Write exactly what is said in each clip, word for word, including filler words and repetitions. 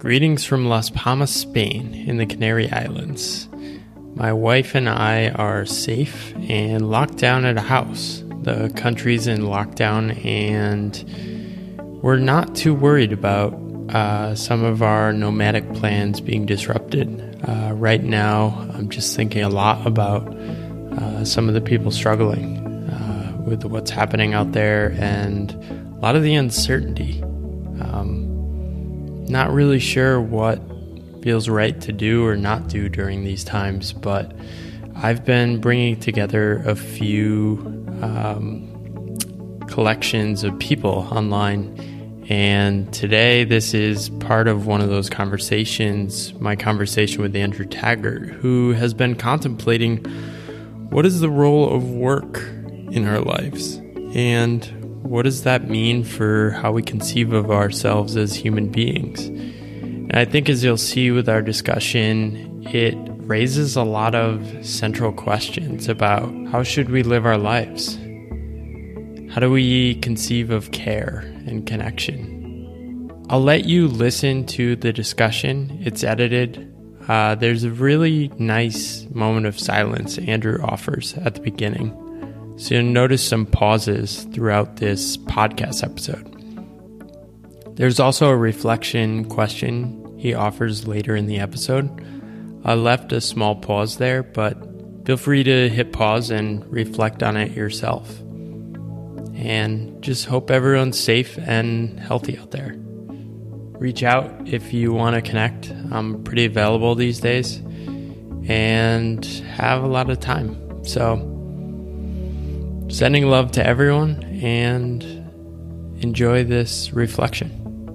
Greetings from Las Palmas, Spain, in the Canary Islands. My wife and I are safe and locked down at a house. The country's in lockdown, and we're not too worried about uh, some of our nomadic plans being disrupted. Uh, right now, I'm just thinking a lot about uh, some of the people struggling uh, with what's happening out there and a lot of the uncertainty. Um, Not really sure what feels right to do or not do during these times, but I've been bringing together a few um, collections of people online, and today this is part of one of those conversations, my conversation with Andrew Taggart, who has been contemplating what is the role of work in our lives, and what does that mean for how we conceive of ourselves as human beings? And I think as you'll see with our discussion, it raises a lot of central questions about how should we live our lives? How do we conceive of care and connection? I'll let you listen to the discussion. It's edited. Uh, there's a really nice moment of silence Andrew offers at the beginning. So you'll notice some pauses throughout this podcast episode. There's also a reflection question he offers later in the episode. I left a small pause there, but feel free to hit pause and reflect on it yourself. And just hope everyone's safe and healthy out there. Reach out if you want to connect. I'm pretty available these days and have a lot of time. So sending love to everyone and enjoy this reflection.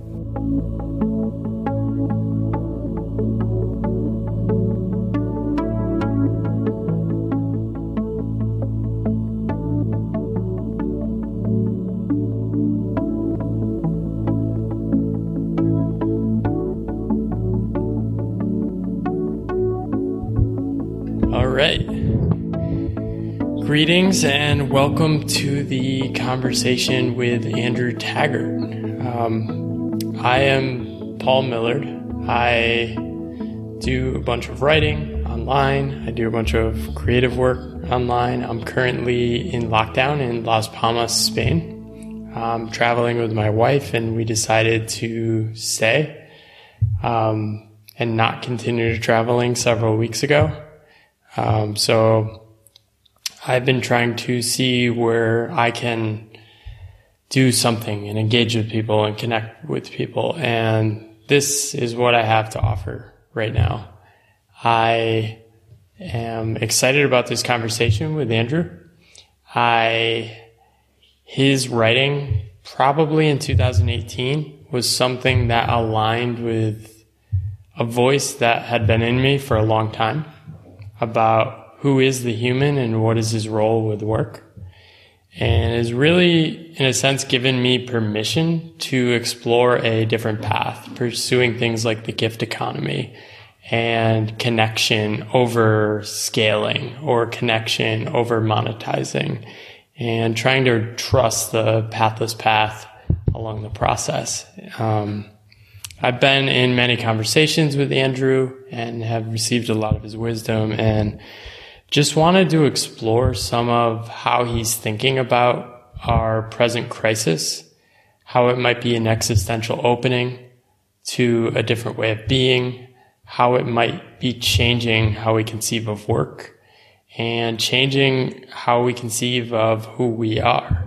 All right. Greetings and welcome to the conversation with Andrew Taggart. Um, I am Paul Millard. I do a bunch of writing online. I do a bunch of creative work online. I'm currently in lockdown in Las Palmas, Spain. I'm traveling with my wife, and we decided to stay um, and not continue traveling several weeks ago. Um, so I've been trying to see where I can do something and engage with people and connect with people. And this is what I have to offer right now. I am excited about this conversation with Andrew. I, his writing probably in two thousand eighteen was something that aligned with a voice that had been in me for a long time about who is the human and what is his role with work, and has really, in a sense, given me permission to explore a different path, pursuing things like the gift economy and connection over scaling or connection over monetizing, and trying to trust the pathless path along the process. Um, I've been in many conversations with Andrew and have received a lot of his wisdom, and just wanted to explore some of how he's thinking about our present crisis, how it might be an existential opening to a different way of being, how it might be changing how we conceive of work, and changing how we conceive of who we are.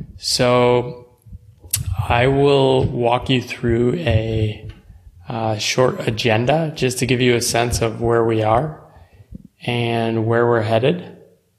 So I will walk you through a uh, short agenda just to give you a sense of where we are and where we're headed.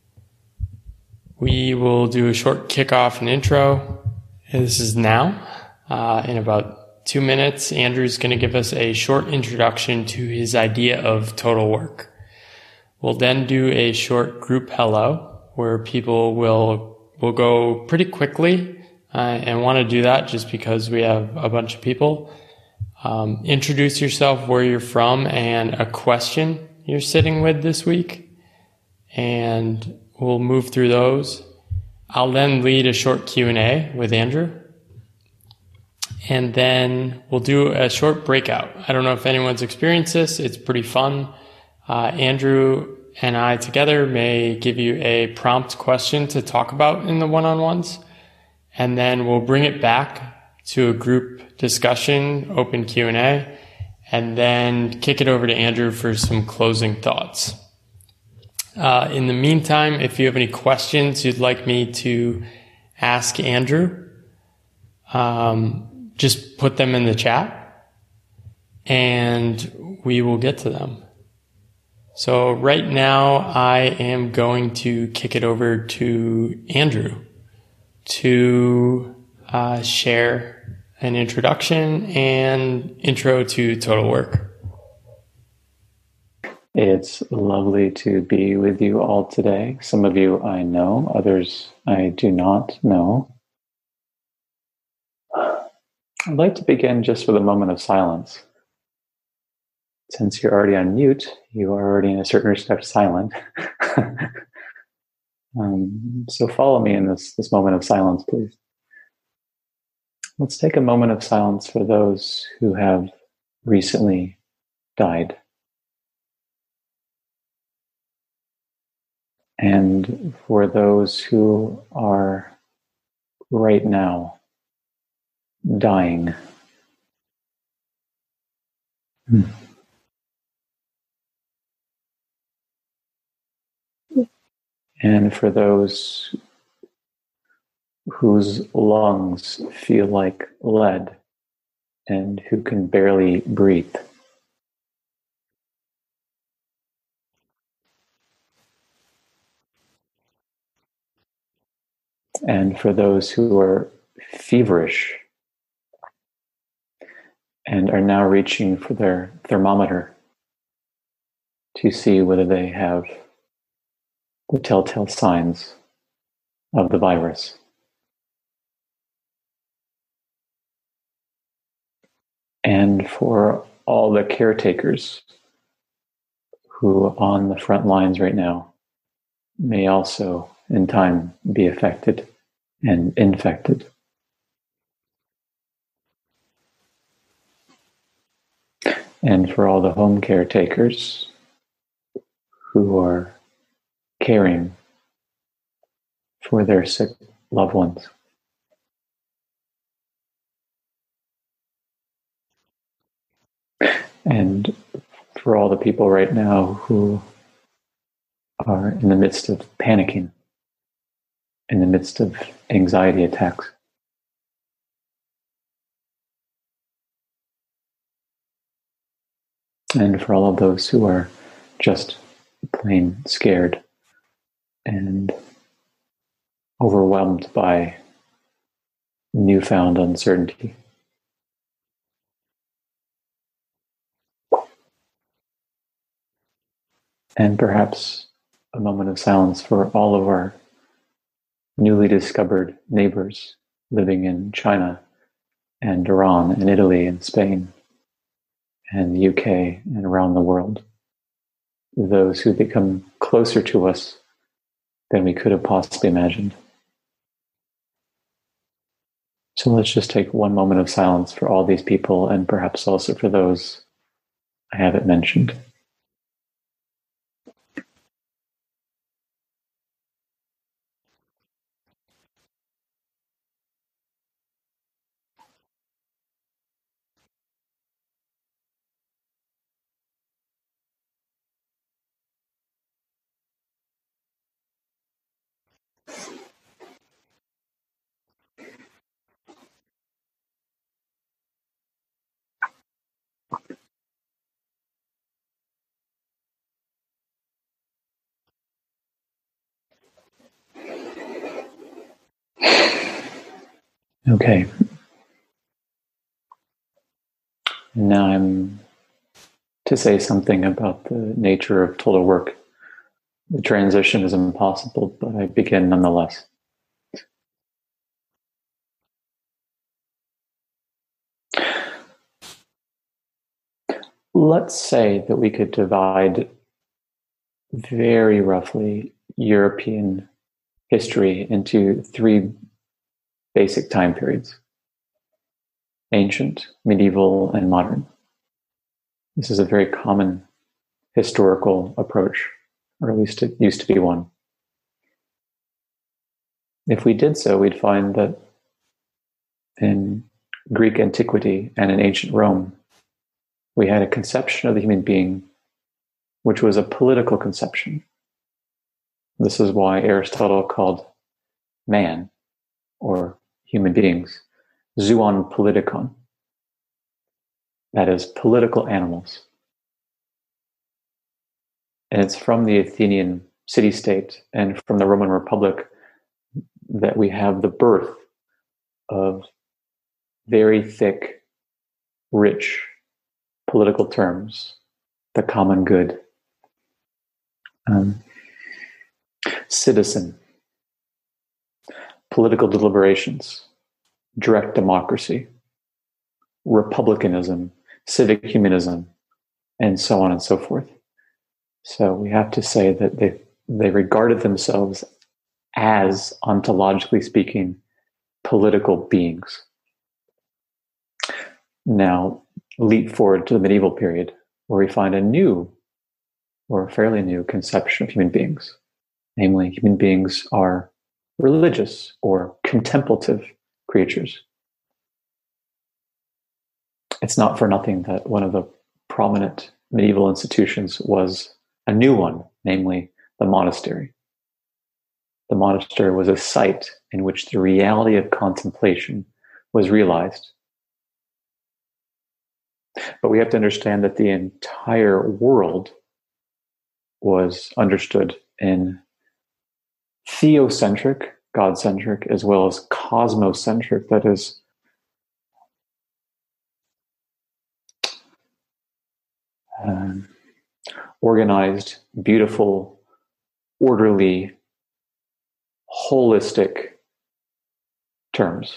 We will do a short kickoff and intro. And this is now. Uh, in about two minutes, Andrew's going to give us a short introduction to his idea of total work. We'll then do a short group hello, where people will will go pretty quickly, uh, and want to do that just because we have a bunch of people. Um, introduce yourself, where you're from, and a question you're sitting with this week, and we'll move through those. I'll then lead a short Q and A with Andrew, and then we'll do a short breakout. I don't know if anyone's experienced this. It's pretty fun. Uh, Andrew and I together may give you a prompt question to talk about in the one-on-ones, and then we'll bring it back to a group discussion, open Q and A, and then kick it over to Andrew for some closing thoughts. Uh, in the meantime, if you have any questions you'd like me to ask Andrew, um, just put them in the chat and we will get to them. So right now I am going to kick it over to Andrew to uh, share an introduction and intro to Total Work. It's lovely to be with you all today. Some of you I know, others I do not know. I'd like to begin just with a moment of silence. Since you're already on mute, you are already in a certain respect silent. um, so follow me in this, this moment of silence, please. Let's take a moment of silence for those who have recently died. And for those who are right now dying. Hmm. And for those whose lungs feel like lead and who can barely breathe. And for those who are feverish and are now reaching for their thermometer to see whether they have the telltale signs of the virus. And for all the caretakers who are on the front lines right now may also in time be affected and infected. And for all the home caretakers who are caring for their sick loved ones. And for all the people right now who are in the midst of panicking, in the midst of anxiety attacks. And for all of those who are just plain scared and overwhelmed by newfound uncertainty. And perhaps a moment of silence for all of our newly discovered neighbors living in China and Iran and Italy and Spain and the U K and around the world. Those who become closer to us than we could have possibly imagined. So let's just take one moment of silence for all these people and perhaps also for those I haven't mentioned. Okay. Now I'm to say something about the nature of total work. The transition is impossible, but I begin nonetheless. Let's say that we could divide very roughly European history into three basic time periods. ancient, medieval, and modern. This is a very common historical approach, or at least it used to be one. If we did so, we'd find that in Greek antiquity and in ancient Rome, we had a conception of the human being which was a political conception. This is why Aristotle called man, or human beings, zoon politikon. That is, political animals. And it's from the Athenian city-state and from the Roman Republic that we have the birth of very thick, rich political terms, the common good, um, citizen, political deliberations, direct democracy, republicanism, civic humanism, and so on and so forth. So we have to say that they they regarded themselves as, ontologically speaking, political beings. Now, leap forward to the medieval period, where we find a new, or a fairly new, conception of human beings. Namely, human beings are religious or contemplative creatures. It's not for nothing that one of the prominent medieval institutions was a new one, namely the monastery. The monastery was a site in which the reality of contemplation was realized. But we have to understand that the entire world was understood in theocentric, God-centric, as well as cosmocentric, that is, um, organized, beautiful, orderly, holistic terms.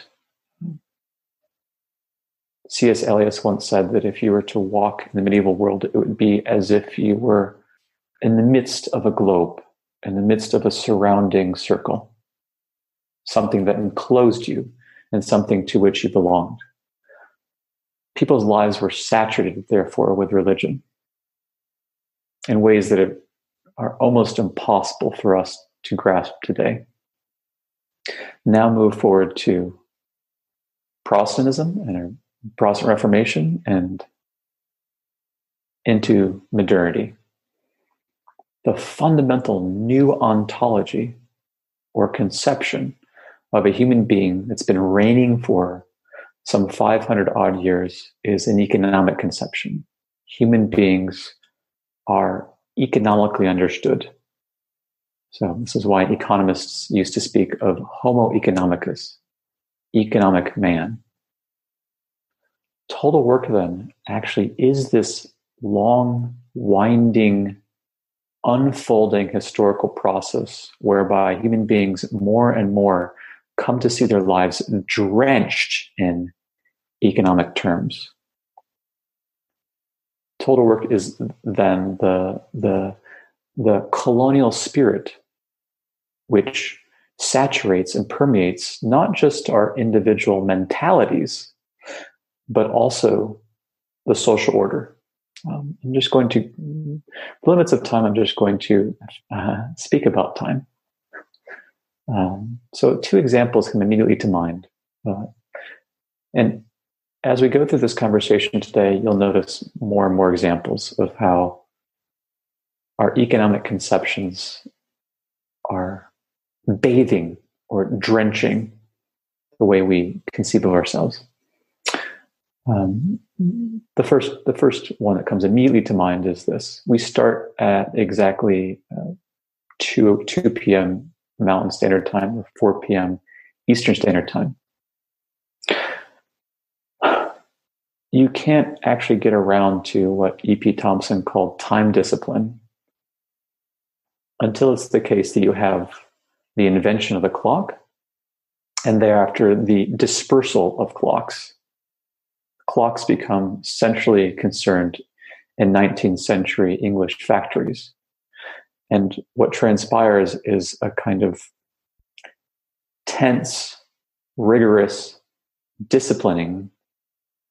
C S Lewis once said that if you were to walk in the medieval world, it would be as if you were in the midst of a globe, in the midst of a surrounding circle, something that enclosed you and something to which you belonged. People's lives were saturated, therefore, with religion in ways that are almost impossible for us to grasp today. Now move forward to Protestantism and Protestant Reformation and into modernity. The fundamental new ontology or conception of a human being that's been reigning for some five hundred odd years is an economic conception. Human beings are economically understood. So this is why economists used to speak of homo economicus, economic man. Total work then actually is this long, winding, unfolding historical process whereby human beings more and more come to see their lives drenched in economic terms. Total work is then the, the, the colonial spirit which saturates and permeates not just our individual mentalities, but also the social order. Um, I'm just going to, the limits of time, I'm just going to uh, speak about time. Um, so two examples come immediately to mind. Uh, and as we go through this conversation today, you'll notice more and more examples of how our economic conceptions are bathing or drenching the way we conceive of ourselves. Um, the first, the first one that comes immediately to mind is this: we start at exactly uh, two p.m. Mountain Standard Time or four p.m. Eastern Standard Time. You can't actually get around to what E P Thompson called time discipline until it's the case that you have the invention of the clock and thereafter the dispersal of clocks. Clocks become centrally concerned in nineteenth century English factories. And what transpires is a kind of tense, rigorous disciplining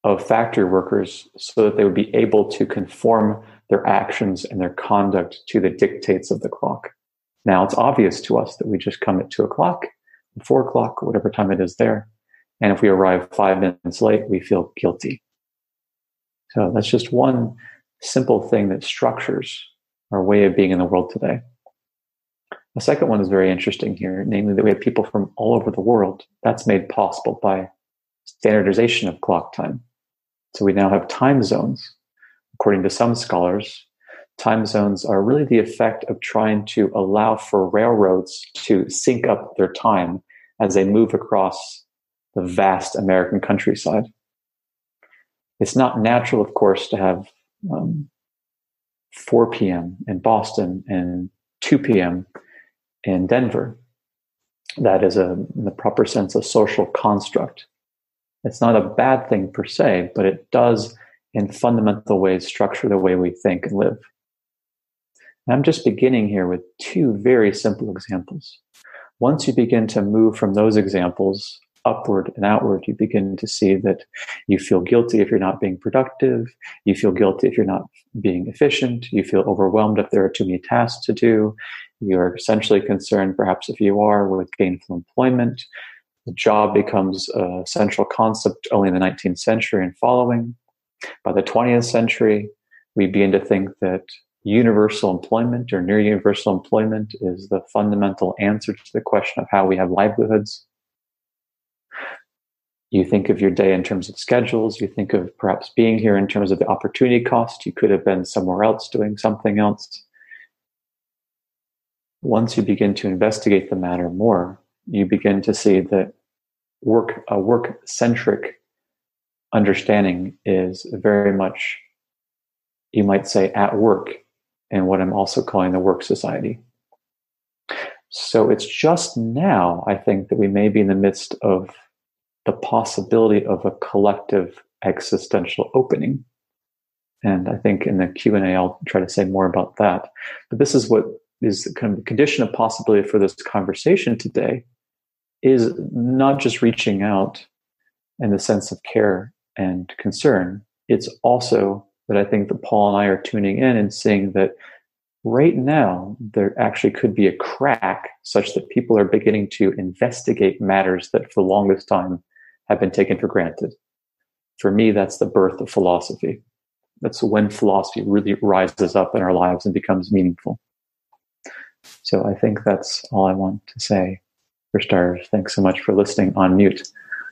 of factory workers so that they would be able to conform their actions and their conduct to the dictates of the clock. Now, it's obvious to us that we just come at two o'clock, four o'clock, or whatever time it is there. And if we arrive five minutes late, we feel guilty. So that's just one simple thing that structures our way of being in the world today. The second one is very interesting here, namely that we have people from all over the world. That's made possible by standardization of clock time. So we now have time zones. According to some scholars, time zones are really the effect of trying to allow for railroads to sync up their time as they move across the vast American countryside. It's not natural, of course, to have um, four p.m. in Boston and two p.m. in Denver. That is, a, in the proper sense, a social construct. It's not a bad thing per se, but it does, in fundamental ways, structure the way we think and live. And I'm just beginning here with two very simple examples. Once you begin to move from those examples upward and outward, you begin to see that you feel guilty if you're not being productive. You feel guilty if you're not being efficient. You feel overwhelmed if there are too many tasks to do. You're essentially concerned, perhaps if you are, with gainful employment. The job becomes a central concept only in the nineteenth century and following. By the twentieth century, we begin to think that universal employment or near universal employment is the fundamental answer to the question of how we have livelihoods. You think of your day in terms of schedules. You think of perhaps being here in terms of the opportunity cost. You could have been somewhere else doing something else. Once you begin to investigate the matter more, you begin to see that work, a work-centric understanding is very much, you might say, at work in what I'm also calling the work society. So it's just now, I think, that we may be in the midst of the possibility of a collective existential opening. And I think in the Q and A, I'll try to say more about that. But this is what is kind of the condition of possibility for this conversation today, is not just reaching out in the sense of care and concern. It's also that I think that Paul and I are tuning in and seeing that right now there actually could be a crack such that people are beginning to investigate matters that for the longest time have been taken for granted. For me, that's the birth of philosophy. That's when philosophy really rises up in our lives and becomes meaningful. So I think that's all I want to say. For starters, thanks so much for listening on mute.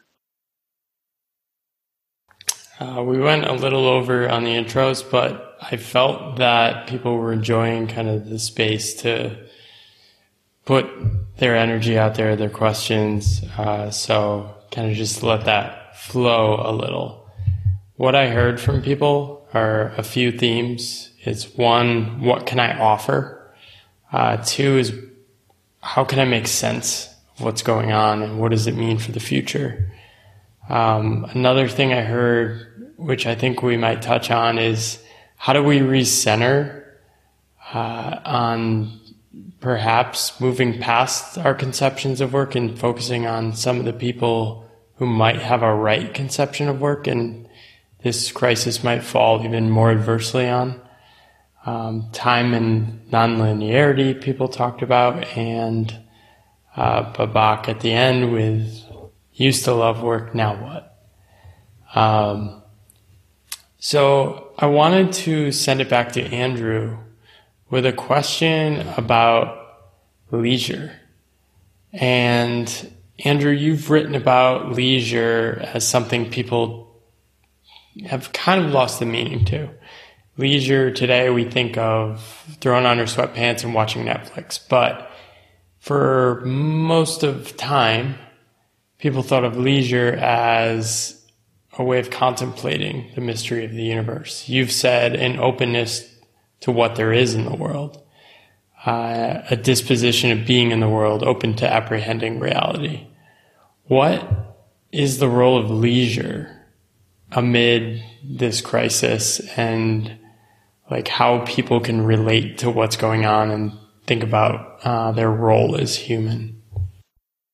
Uh, we went a little over on the intros, but I felt that people were enjoying kind of the space to put their energy out there, their questions. Uh, so kind of just let that flow a little. What I heard from people are a few themes. It's one, what can I offer? Uh, two is, how can I make sense of what's going on and what does it mean for the future? Um, another thing I heard, which I think we might touch on, is how do we recenter uh, on perhaps moving past our conceptions of work and focusing on some of the people who might have a right conception of work and this crisis might fall even more adversely on. Um, time and nonlinearity people talked about, and uh, Babak at the end with used to love work, now what? Um, so I wanted to send it back to Andrew with a question about leisure. And Andrew, you've written about leisure as something people have kind of lost the meaning to. Leisure today, we think of throwing on your sweatpants and watching Netflix. But for most of time, people thought of leisure as a way of contemplating the mystery of the universe. You've said an openness to what there is in the world, uh, a disposition of being in the world, open to apprehending reality. What is the role of leisure amid this crisis, and like how people can relate to what's going on and think about uh, their role as human?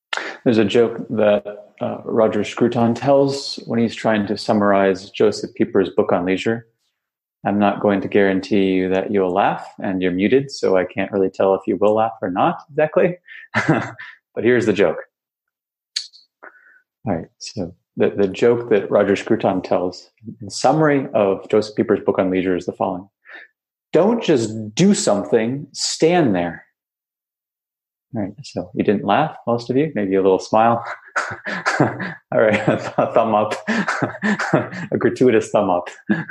There's a joke that uh, Roger Scruton tells when he's trying to summarize Joseph Pieper's book on leisure. I'm not going to guarantee you that you'll laugh, and you're muted, so I can't really tell if you will laugh or not exactly. But here's the joke. All right, so the, the joke that Roger Scruton tells in summary of Joseph Pieper's book on leisure is the following. Don't just do something, stand there. All right, so you didn't laugh, most of you, maybe a little smile. All right, a thumb up, a gratuitous thumb up.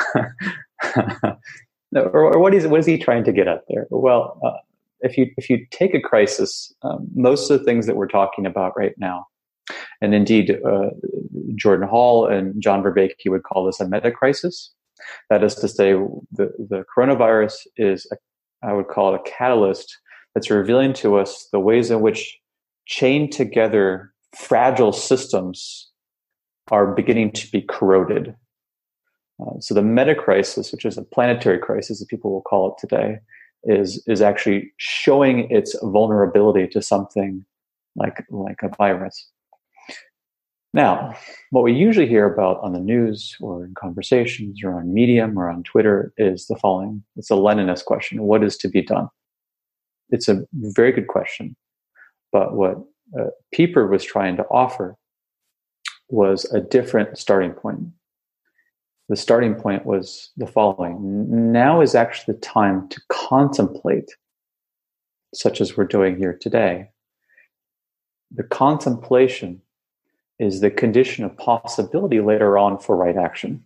or, or what is what is he trying to get at there? Well, uh, if you if you take a crisis, um, most of the things that we're talking about right now, and indeed uh, Jordan Hall and John Vervaeke would call this a meta crisis. That is to say, the the coronavirus is, a, I would call it a catalyst that's revealing to us the ways in which chained together fragile systems are beginning to be corroded. Uh, so the meta crisis, which is a planetary crisis, as people will call it today, is is actually showing its vulnerability to something like like a virus. Now, what we usually hear about on the news or in conversations or on Medium or on Twitter is the following. It's a Leninist question. What is to be done? It's a very good question. But what uh, Pieper was trying to offer was a different starting point. The starting point was the following. Now is actually the time to contemplate, such as we're doing here today. The contemplation is the condition of possibility later on for right action.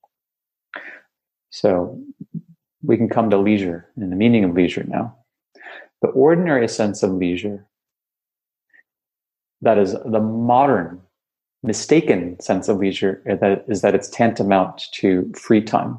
So we can come to leisure and the meaning of leisure now. The ordinary sense of leisure, that is the modern, mistaken sense of leisure, that is that it's tantamount to free time.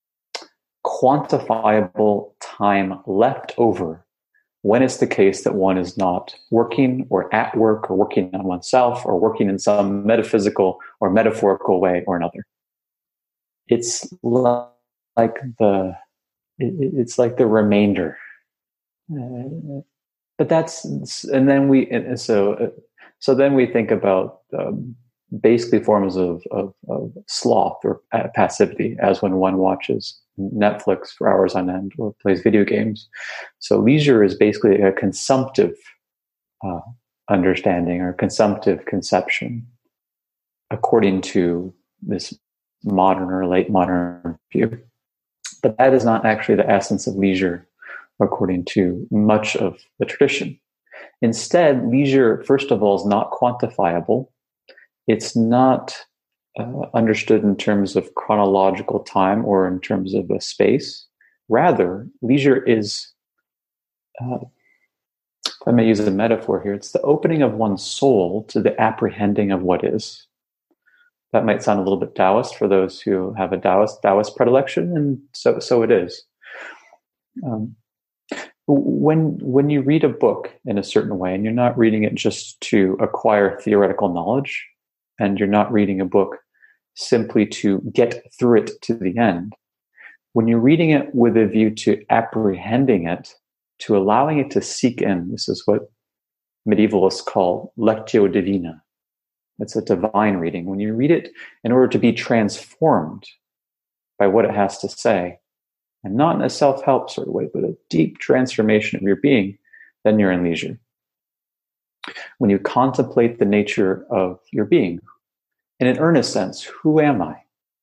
Quantifiable time left over when it's the case that one is not working or at work or working on oneself or working in some metaphysical or metaphorical way or another. It's like the it's like the remainder. Uh, but that's and then we and so so then we think about um, basically forms of, of, of sloth or passivity, as when one watches Netflix for hours on end or plays video games. So leisure is basically a consumptive uh, understanding or consumptive conception, according to this modern or late modern view. But that is not actually the essence of leisure, according to much of the tradition. Instead, leisure, first of all, is not quantifiable. It's not uh, understood in terms of chronological time or in terms of a space. Rather, leisure is, uh, if I may use a metaphor here, it's the opening of one's soul to the apprehending of what is. That might sound a little bit Taoist for those who have a Taoist, Taoist predilection, and so so it is. Um, when when you read a book in a certain way, and you're not reading it just to acquire theoretical knowledge, and you're not reading a book simply to get through it to the end, when you're reading it with a view to apprehending it, to allowing it to seek in, this is what medievalists call lectio divina. It's a divine reading. When you read it in order to be transformed by what it has to say, and not in a self-help sort of way, but a deep transformation of your being, then you're in leisure. When you contemplate the nature of your being, in an earnest sense, who am I?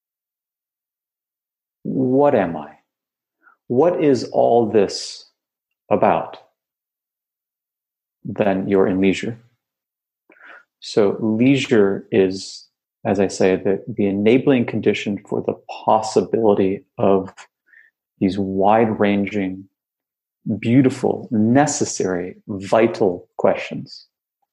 What am I? What is all this about? Then you're in leisure. So leisure is, as I say, the, the enabling condition for the possibility of these wide-ranging, beautiful, necessary, vital questions.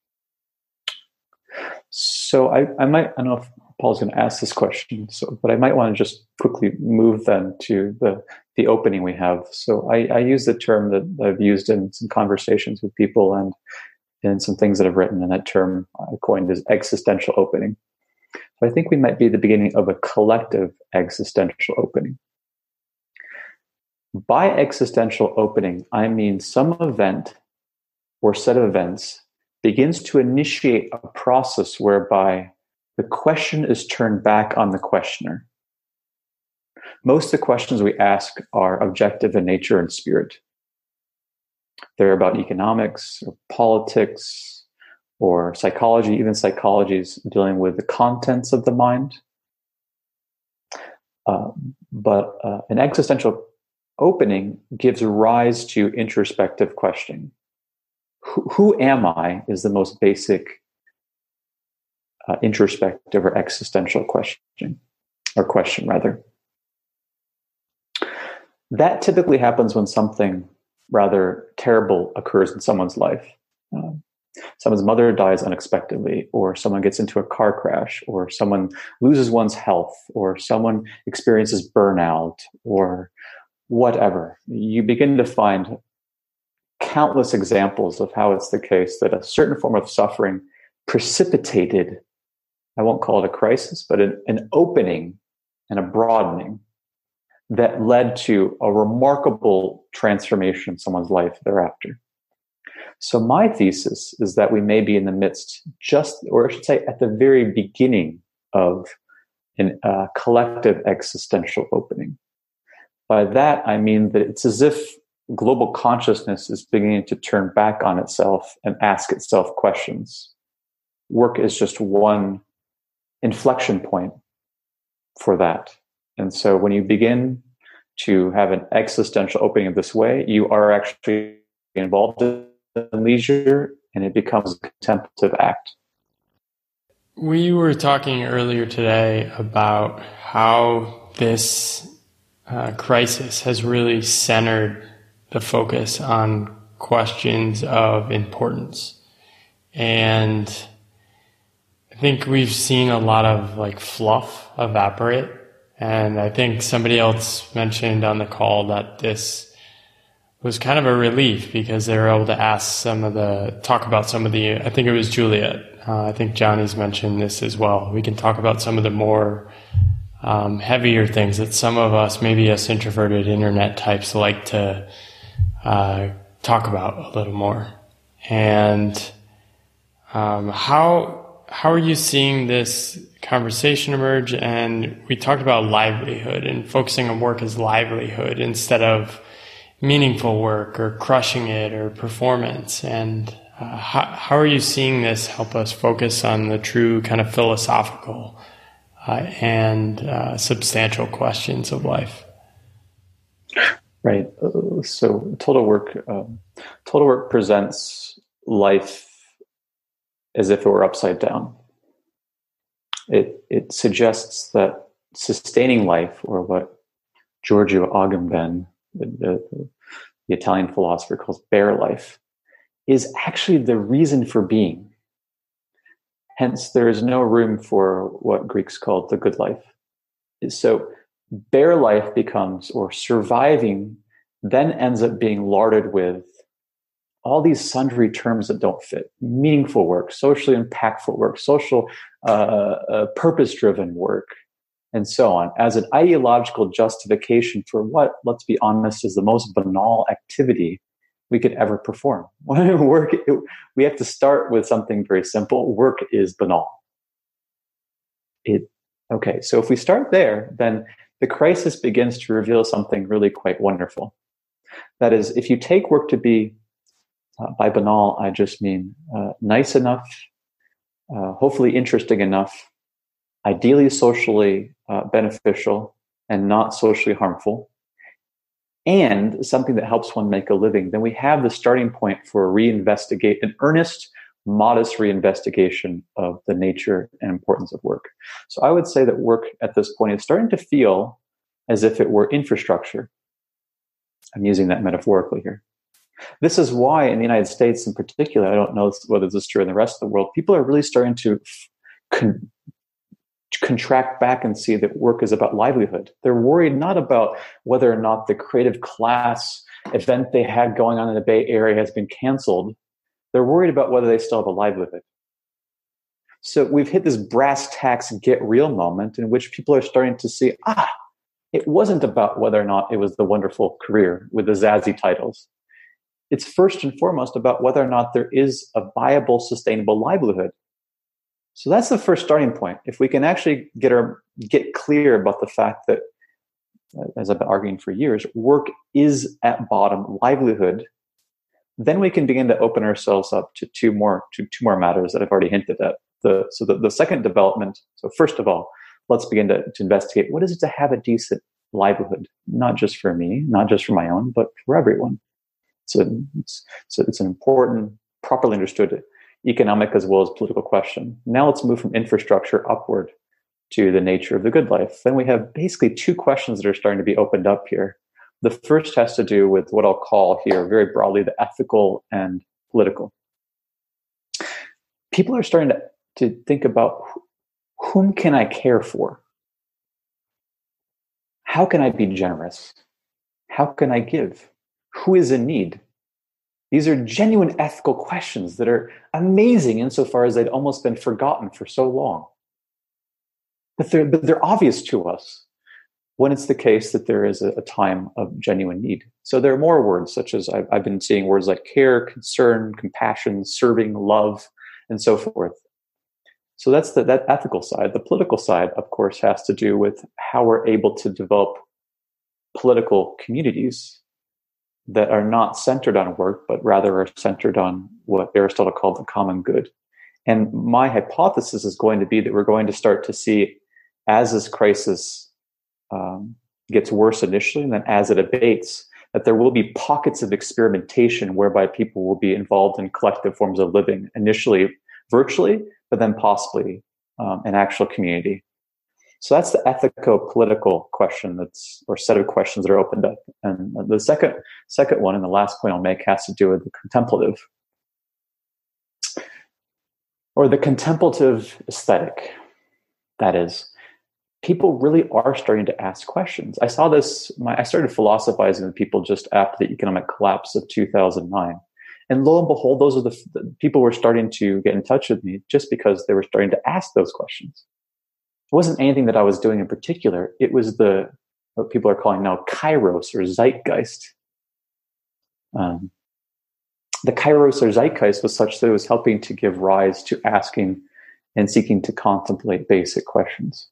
So I, I might, I don't know if Paul's going to ask this question, so but I might want to just quickly move then to the, the opening we have. So I, I use the term that I've used in some conversations with people and in some things that I've written, and that term I coined as existential opening. So I think we might be the beginning of a collective existential opening. By existential opening, I mean some event or set of events begins to initiate a process whereby the question is turned back on the questioner. Most of the questions we ask are objective in nature and spirit. They're about economics or politics or psychology. Even psychology is dealing with the contents of the mind. Uh, but uh, an existential opening gives rise to introspective questioning. Who, who am I is the most basic uh, introspective or existential question, or question rather. That typically happens when something rather terrible occurs in someone's life. Um, someone's mother dies unexpectedly, or someone gets into a car crash, or someone loses one's health, or someone experiences burnout, or whatever. You begin to find countless examples of how it's the case that a certain form of suffering precipitated, I won't call it a crisis, but an, an opening and a broadening that led to a remarkable transformation in someone's life thereafter. So my thesis is that we may be in the midst, just, or I should say at the very beginning of a uh, collective existential opening. By that, I mean that it's as if global consciousness is beginning to turn back on itself and ask itself questions. Work is just one inflection point for that. And so when you begin to have an existential opening of this way, you are actually involved in leisure, and it becomes a contemplative act. We were talking earlier today about how this uh, crisis has really centered the focus on questions of importance. And I think we've seen a lot of like fluff evaporate. And I think somebody else mentioned on the call that this was kind of a relief because they were able to ask some of the, talk about some of the, I think it was Juliet. Uh, I think Johnny's mentioned this as well. We can talk about some of the more um, heavier things that some of us, maybe us introverted internet types, like to uh, talk about a little more. And um, how how are you seeing this conversation emerge? And we talked about livelihood and focusing on work as livelihood instead of meaningful work or crushing it or performance. And uh, how, how are you seeing this help us focus on the true kind of philosophical uh, and uh, substantial questions of life? Right. Uh, so total work, um, total work presents life as if it were upside down. It it suggests that sustaining life, or what Giorgio Agamben, the, the, the Italian philosopher, calls bare life, is actually the reason for being. Hence, there is no room for what Greeks called the good life. So bare life becomes, or surviving, then ends up being larded with all these sundry terms that don't fit. Meaningful work, socially impactful work, social uh, uh, purpose-driven work, and so on, as an ideological justification for what, let's be honest, is the most banal activity we could ever perform. Work, it, we have to start with something very simple. Work is banal. It, okay, so if we start there, then the crisis begins to reveal something really quite wonderful. That is, if you take work to be, uh, by banal, I just mean uh, nice enough, uh, hopefully interesting enough, ideally socially uh, beneficial and not socially harmful, and something that helps one make a living, then we have the starting point for a reinvestigate, an earnest, modest reinvestigation of the nature and importance of work. So I would say that work at this point is starting to feel as if it were infrastructure. I'm using that metaphorically here. This is why in the United States in particular, I don't know whether this is true in the rest of the world, people are really starting to con- contract back and see that work is about livelihood. They're worried not about whether or not the creative class event they had going on in the Bay Area has been canceled. They're worried about whether they still have a livelihood. So we've hit this brass tacks get real moment in which people are starting to see, ah, it wasn't about whether or not it was the wonderful career with the zazzy titles. It's first and foremost about whether or not there is a viable, sustainable livelihood. So that's the first starting point. If we can actually get our get clear about the fact that, as I've been arguing for years, work is at bottom livelihood, then we can begin to open ourselves up to two more to two more matters that I've already hinted at. The so the, the second development. So first of all, let's begin to, to investigate what is it to have a decent livelihood, not just for me, not just for my own, but for everyone. So it's so it's an important, properly understood economic as well as political question. Now let's move from infrastructure upward to the nature of the good life. Then we have basically two questions that are starting to be opened up here. The first has to do with what I'll call here very broadly the ethical and political. People are starting to, to think about whom can I care for? How can I be generous? How can I give? Who is in need? These are genuine ethical questions that are amazing insofar as they'd almost been forgotten for so long. But they're, but they're obvious to us when it's the case that there is a, a time of genuine need. So there are more words, such as I've, I've been seeing words like care, concern, compassion, serving, love, and so forth. So that's the, that ethical side. The political side, of course, has to do with how we're able to develop political communities that are not centered on work, but rather are centered on what Aristotle called the common good. And my hypothesis is going to be that we're going to start to see, as this crisis um, gets worse initially, and then as it abates, that there will be pockets of experimentation whereby people will be involved in collective forms of living, initially virtually, but then possibly um, an actual community. So that's the ethico-political question that's, or set of questions that are opened up. And the second, second one, and the last point I'll make, has to do with the contemplative, or the contemplative aesthetic. That is, people really are starting to ask questions. I saw this, my, I started philosophizing with people just after the economic collapse of two thousand nine. And lo and behold, those are the, the people were starting to get in touch with me just because they were starting to ask those questions. It wasn't anything that I was doing in particular. It was the, what people are calling now kairos or zeitgeist. Um, the kairos or zeitgeist was such that it was helping to give rise to asking and seeking to contemplate basic questions.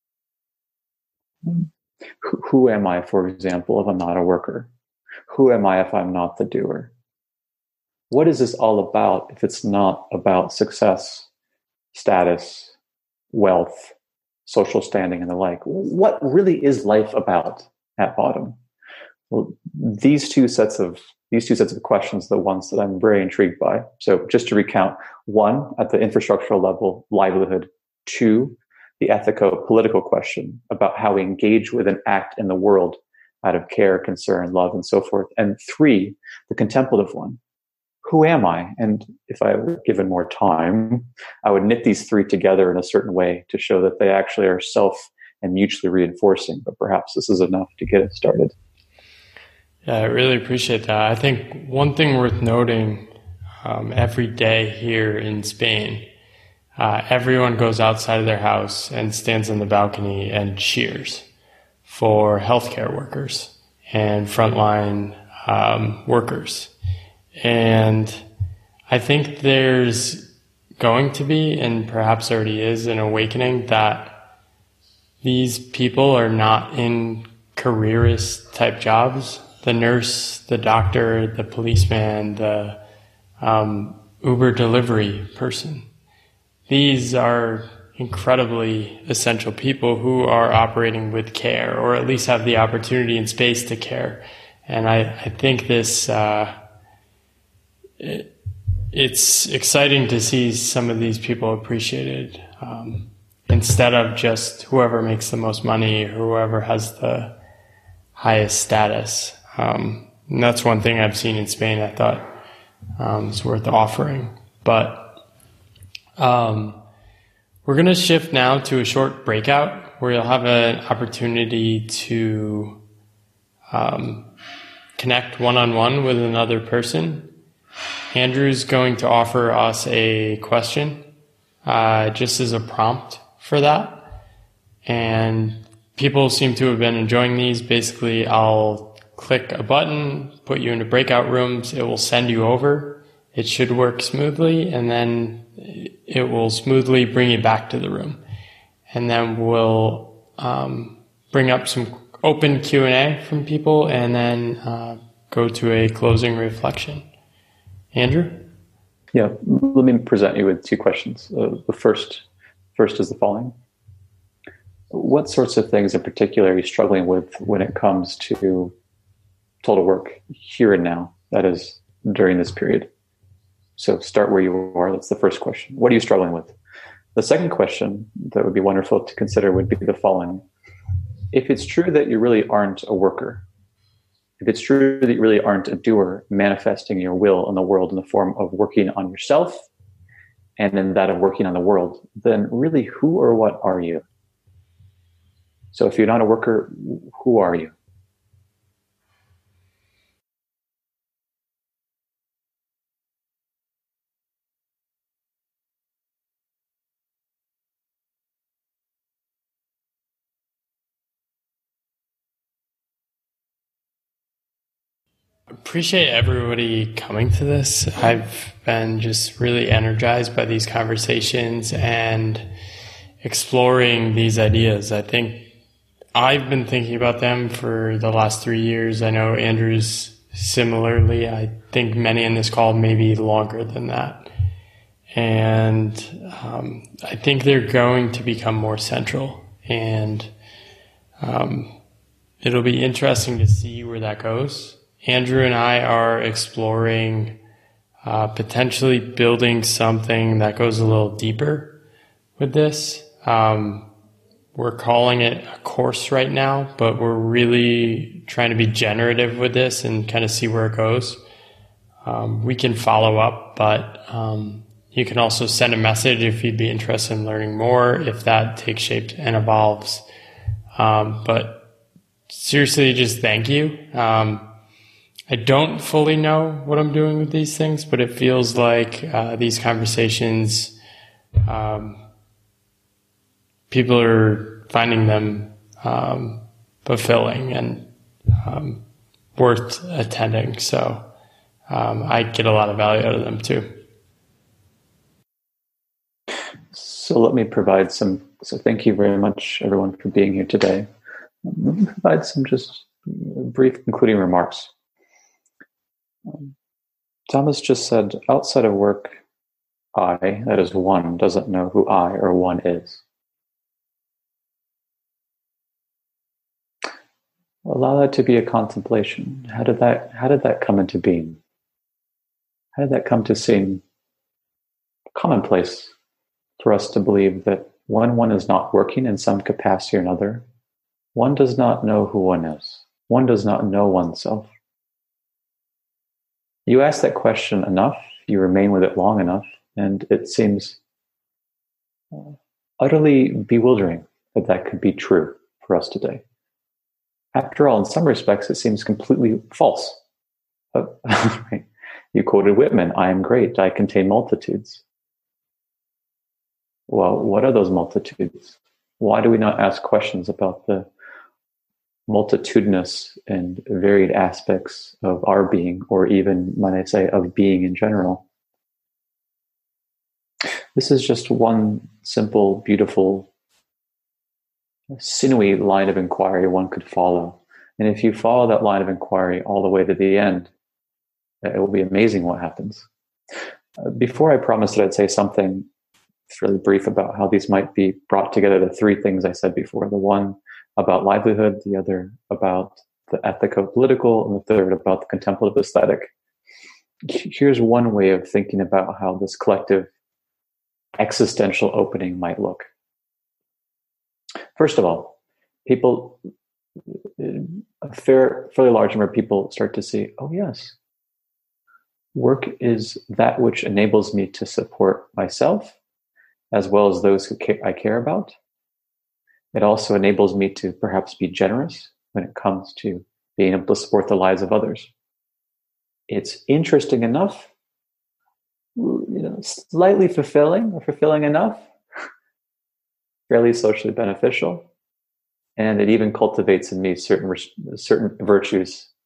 Who, who am I, for example, if I'm not a worker? Who am I if I'm not the doer? What is this all about if it's not about success, status, wealth, social standing, and the like? What really is life about at bottom? Well, these two sets of these two sets of questions are the ones that I'm very intrigued by. So just to recount: one, at the infrastructural level, livelihood; two, the ethico-political question about how we engage with and act in the world out of care, concern, love, and so forth; and three, the contemplative one. Who am I? And if I were given more time, I would knit these three together in a certain way to show that they actually are self and mutually reinforcing. But perhaps this is enough to get it started. Yeah, I really appreciate that. I think one thing worth noting um, every day here in Spain, uh, everyone goes outside of their house and stands on the balcony and cheers for healthcare workers and frontline um, workers. And I think there's going to be, and perhaps already is, an awakening that these people are not in careerist type jobs. The nurse, the doctor, the policeman, the um, Uber delivery person. These are incredibly essential people who are operating with care, or at least have the opportunity and space to care. And I, I think this... Uh, It, it's exciting to see some of these people appreciated um, instead of just whoever makes the most money or whoever has the highest status. Um, and that's one thing I've seen in Spain I thought um, is worth offering. But um, we're going to shift now to a short breakout where you'll have an opportunity to um, connect one-on-one with another person. Andrew's going to offer us a question uh, just as a prompt for that. And people seem to have been enjoying these. Basically, I'll click a button, put you into breakout rooms. It will send you over. It should work smoothly, and then it will smoothly bring you back to the room. And then we'll um, bring up some open Q and A from people, and then uh, go to a closing reflection. Andrew? Yeah, let me present you with two questions. Uh, the first, first is the following. What sorts of things in particular are you struggling with when it comes to total work here and now, that is, during this period? So start where you are. That's the first question. What are you struggling with? The second question that would be wonderful to consider would be the following. If it's true that you really aren't a worker, if it's true that you really aren't a doer manifesting your will in the world in the form of working on yourself and in that of working on the world, then really who or what are you? So if you're not a worker, who are you? Appreciate everybody coming to this. I've been just really energized by these conversations and exploring these ideas. I think I've been thinking about them for the last three years. I know Andrew's similarly. I think many in this call maybe longer than that. And um, I think they're going to become more central. And um, it'll be interesting to see where that goes. Andrew and I are exploring uh, potentially building something that goes a little deeper with this. Um, we're calling it a course right now, but we're really trying to be generative with this and kind of see where it goes. Um, we can follow up, but um, you can also send a message if you'd be interested in learning more, if that takes shape and evolves. Um, but seriously, just thank you. Um, I don't fully know what I'm doing with these things, but it feels like uh, these conversations, um, people are finding them um, fulfilling and um, worth attending. So um, I get a lot of value out of them too. So let me provide some, so thank you very much everyone for being here today. Let me provide some just brief concluding remarks. Um, Thomas just said, outside of work, I, that is one, doesn't know who I or one is. Allow that to be a contemplation. How did that, how did that come into being? How did that come to seem commonplace for us to believe that when one is not working in some capacity or another, one does not know who one is. One does not know oneself. You ask that question enough, you remain with it long enough, and it seems uh, utterly bewildering that that could be true for us today. After all, in some respects, it seems completely false. Uh, right? You quoted Whitman, I am great, I contain multitudes. Well, what are those multitudes? Why do we not ask questions about the multitudinous and varied aspects of our being, or even, might I say, of being in general? This is just one simple, beautiful, sinewy line of inquiry one could follow. And if you follow that line of inquiry all the way to the end, it will be amazing what happens. Uh, before I promised that I'd say something really brief about how these might be brought together, the three things I said before, the one about livelihood, the other about the ethico-political, and the third about the contemplative aesthetic. Here's one way of thinking about how this collective existential opening might look. First of all, people, a fair, fairly large number of people start to see, oh yes, work is that which enables me to support myself as well as those who I care about. It also enables me to perhaps be generous when it comes to being able to support the lives of others. It's interesting enough, you know, slightly fulfilling or fulfilling enough, fairly socially beneficial, and it even cultivates in me certain certain virtues,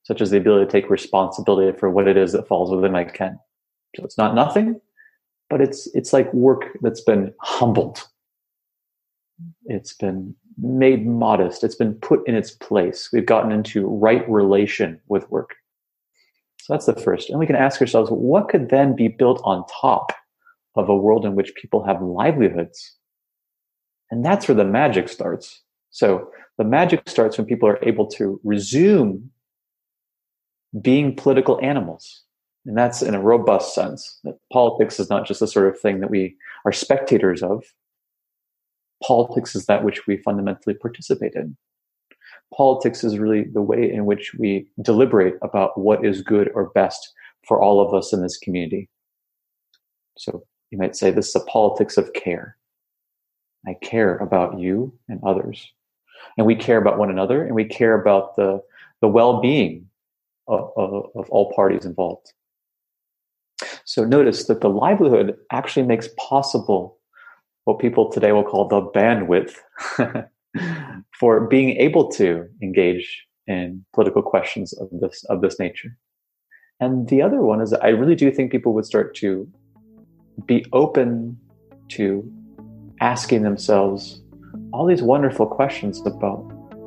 such as the ability to take responsibility for what it is that falls within my ken. So it's not nothing, but it's it's like work that's been humbled. It's been made modest. It's been put in its place. We've gotten into right relation with work. So that's the first. And we can ask ourselves, what could then be built on top of a world in which people have livelihoods? And that's where the magic starts. So the magic starts when people are able to resume being political animals. And that's in a robust sense, that politics is not just the sort of thing that we are spectators of. Politics is that which we fundamentally participate in. Politics is really the way in which we deliberate about what is good or best for all of us in this community. So you might say this is a politics of care. I care about you and others. And we care about one another, and we care about the, the well-being of, of, of all parties involved. So notice that the livelihood actually makes possible what people today will call the bandwidth for being able to engage in political questions of this of this nature. And the other one is that I really do think people would start to be open to asking themselves all these wonderful questions about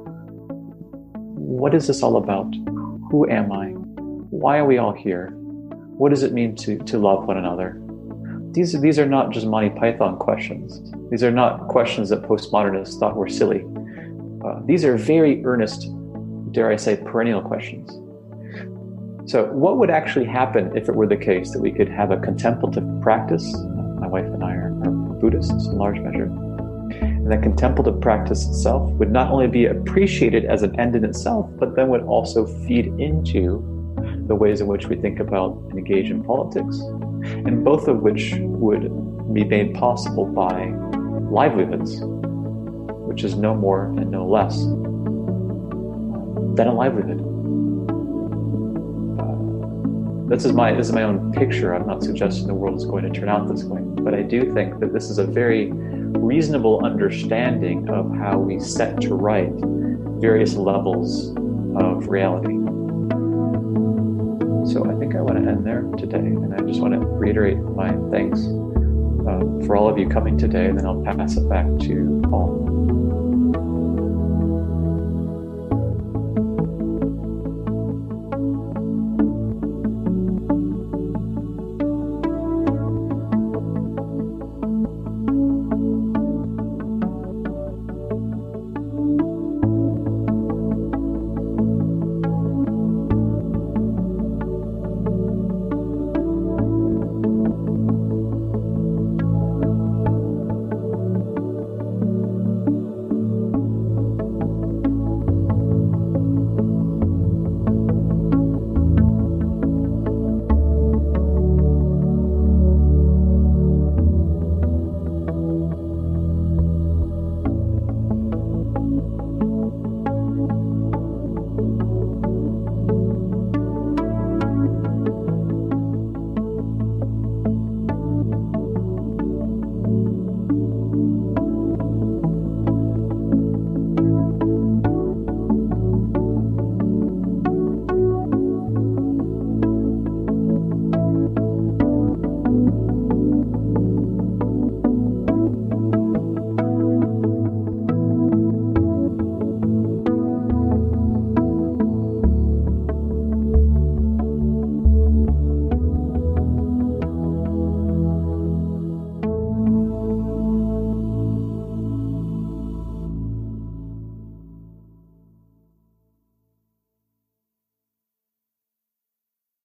what is this all about? Who am I? Why are we all here? What does it mean to, to love one another? These, these are not just Monty Python questions. These are not questions that postmodernists thought were silly. Uh, these are very earnest, dare I say, perennial questions. So what would actually happen if it were the case that we could have a contemplative practice? My wife and I are, are Buddhists in large measure. And that contemplative practice itself would not only be appreciated as an end in itself, but then would also feed into the ways in which we think about and engage in politics, and both of which would be made possible by livelihoods, which is no more and no less than a livelihood. Uh, this is my this is my own picture. I'm not suggesting the world is going to turn out this way, but I do think that this is a very reasonable understanding of how we set to right various levels of reality. So I think I want to end there today, and I just want to reiterate my thanks uh, for all of you coming today, and then I'll pass it back to Paul.